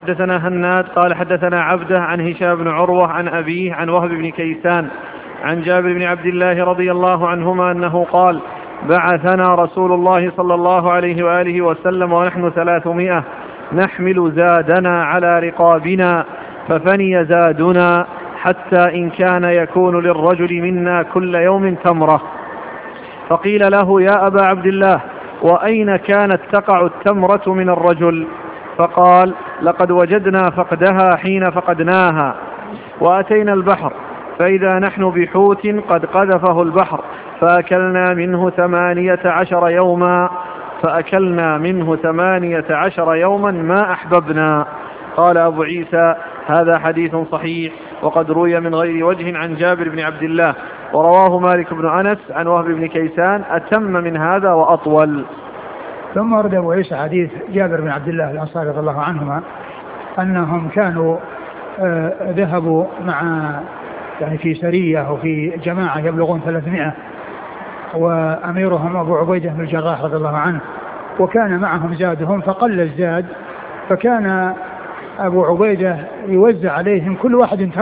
حدثنا هناد قال حدثنا عبده عن هشام بن عروة عن أبيه عن وهب بن كيسان عن جابر بن عبد الله رضي الله عنهما أنه قال: بعثنا رسول الله صلى الله عليه وآله وسلم ونحن 300 نحمل زادنا على رقابنا، ففني زادنا حتى إن كان يكون للرجل منا كل يوم تمرة. فقيل له: يا أبا عبد الله، وأين كانت تقع التمرة من الرجل؟ فقال: لقد وجدنا فقدها حين فقدناها، وأتينا البحر فإذا نحن بحوت قد قذفه البحر فأكلنا منه 18 يوما، فأكلنا منه 18 يوما ما أحببنا. قال أبو عيسى: هذا حديث صحيح، وقد روي من غير وجه عن جابر بن عبد الله، ورواه مالك بن أنس عن وهب بن كيسان أتم من هذا وأطول. ثم ورد أبو عيسى حديث جابر بن عبد الله الأنصاري رضي الله عنهما أنهم كانوا ذهبوا يعني في سرية وفي جماعة يبلغون 300، وأميرهم أبو عبيدة بن الجراح رضي الله عنه، وكان معهم زادهم فقل الزاد، فكان أبو عبيدة يوزع عليهم كل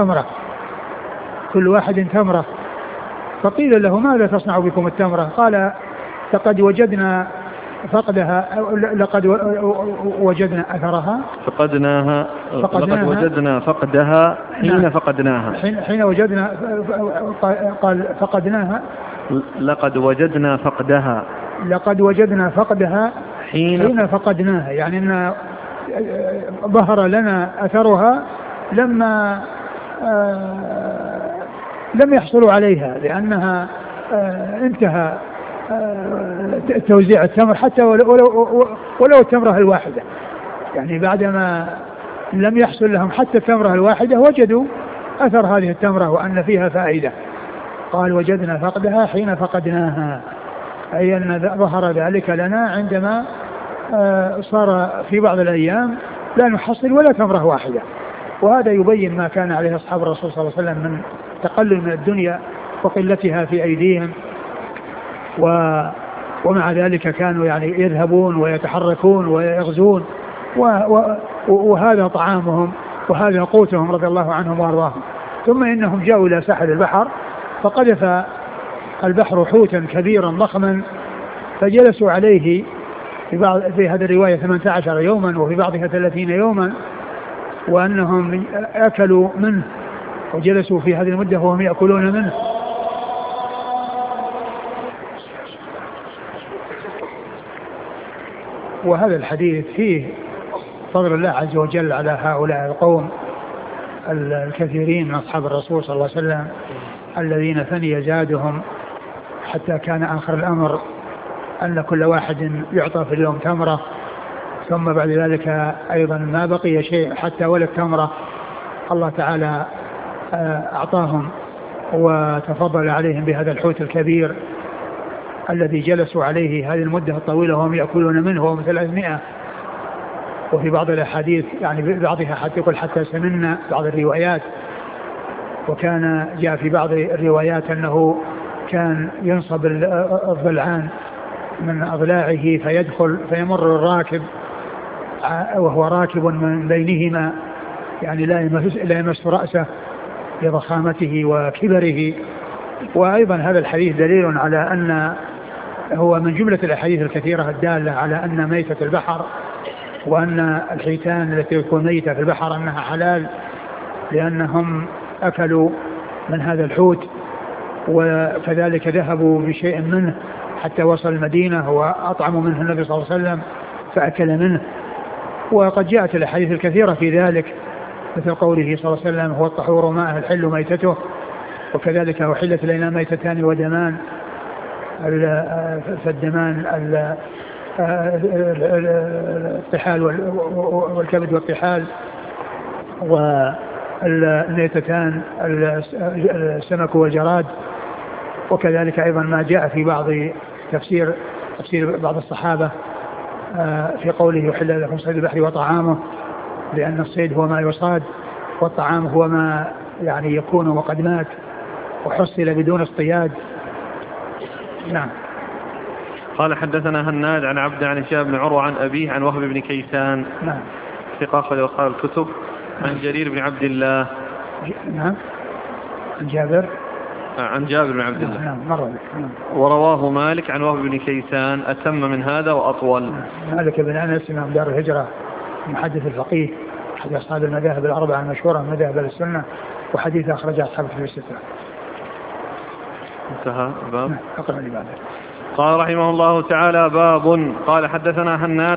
واحد تمرة. فقيل له: ماذا تصنع بكم التمرة؟ قال: لقد وجدنا فقدها، لقد وجدنا أثرها فقدناها. لقد وجدنا فقدها حين فقدناها. حين وجدنا، قال فقدناها. لقد وجدنا فقدها حين فقدناها، يعني أن ظهر لنا أثرها لما لم يحصلوا عليها، لأنها انتهى توزيع التمر حتى ولو التمرة الواحدة، يعني بعدما لم يحصل لهم حتى التمرة الواحدة وجدوا أثر هذه التمرة وأن فيها فائدة. قال: وجدنا فقدها حين فقدناها، أي أن ظهر ذلك لنا عندما صار في بعض الأيام لا نحصل ولا تمرة واحدة. وهذا يبين ما كان عليه أصحاب الرسول صلى الله عليه وسلم من تقلل من الدنيا وقلتها في أيديهم، ومع ذلك كانوا يعني يذهبون ويتحركون ويغزون، وهذا طعامهم وهذا قوتهم رضي الله عنهم وارضاهم. ثم إنهم جاءوا إلى ساحل البحر فقذف البحر حوتا كبيرا ضخما، فجلسوا عليه في هذه الرواية 18 يوما وفي بعضها 30 يوما، وأنهم أكلوا منه وجلسوا في هذه المدة وهم يأكلون منه. وهذا الحديث فيه فضل الله عز وجل على هؤلاء القوم الكثيرين من أصحاب الرسول صلى الله عليه وسلم الذين فني زادهم حتى كان آخر الأمر أن كل واحد يعطى في اليوم تمرة، ثم بعد ذلك أيضا ما بقي شيء حتى ولا التمرة الله تعالى أعطاهم وتفضل عليهم بهذا الحوت الكبير الذي جلسوا عليه هذه المدة الطويلة وهم يأكلون منه وهم 300. وفي بعض الأحاديث يعني بعضها حتى يقول حتى سمنا بعض الروايات. وكان جاء في بعض الروايات أنه كان ينصب الضلعان من أضلاعه فيدخل فيمر الراكب وهو راكب من بينهما، يعني لا يمس رأسه لضخامته وكبره. وأيضا هذا الحديث دليل على أن هو من جملة الأحاديث الكثيرة الدالة على أن ميتة البحر وأن الحيتان التي تكون ميتة في البحر أنها حلال، لأنهم أكلوا من هذا الحوت، وكذلك ذهبوا بشيء منه حتى وصل المدينة وأطعموا منه النبي صلى الله عليه وسلم فأكل منه. وقد جاءت الأحاديث الكثيرة في ذلك مثل قوله صلى الله عليه وسلم: هو الطهور ماء الحل ميتته، وكذلك أحلت لنا ميتتان ودمان، فالدمان الطحال والكبد والطحال، والميتتان السمك والجراد. وكذلك أيضا ما جاء في بعض تفسير بعض الصحابة في قوله: يحل لكم صيد البحر وطعامه، لأن الصيد هو ما يصاد والطعام هو ما يعني يكون وقد مات وحصل بدون اصطياد. نعم. قال: حدثنا هناد عن عبد عن هشام بن عروة عن أبيه عن وهب بن كيسان. نعم. ثقة أخرجه أصحاب الكتب. عن جرير بن عبد الله. نعم. جابر. عن جابر بن عبد الله. نعم مرة. ورواه مالك عن وهب بن كيسان أتم من هذا وأطول. مالك بن أنس إمام دار الهجرة محدث الفقيه أحد أصحاب المذاهب الأربعة المشهورة مذاهب السنة وحديث أخرج أصحاب الكتب الستة. انتهى باب. أقرأ لي بعد. قال رحمه الله تعالى: باب. قال حدثنا هناد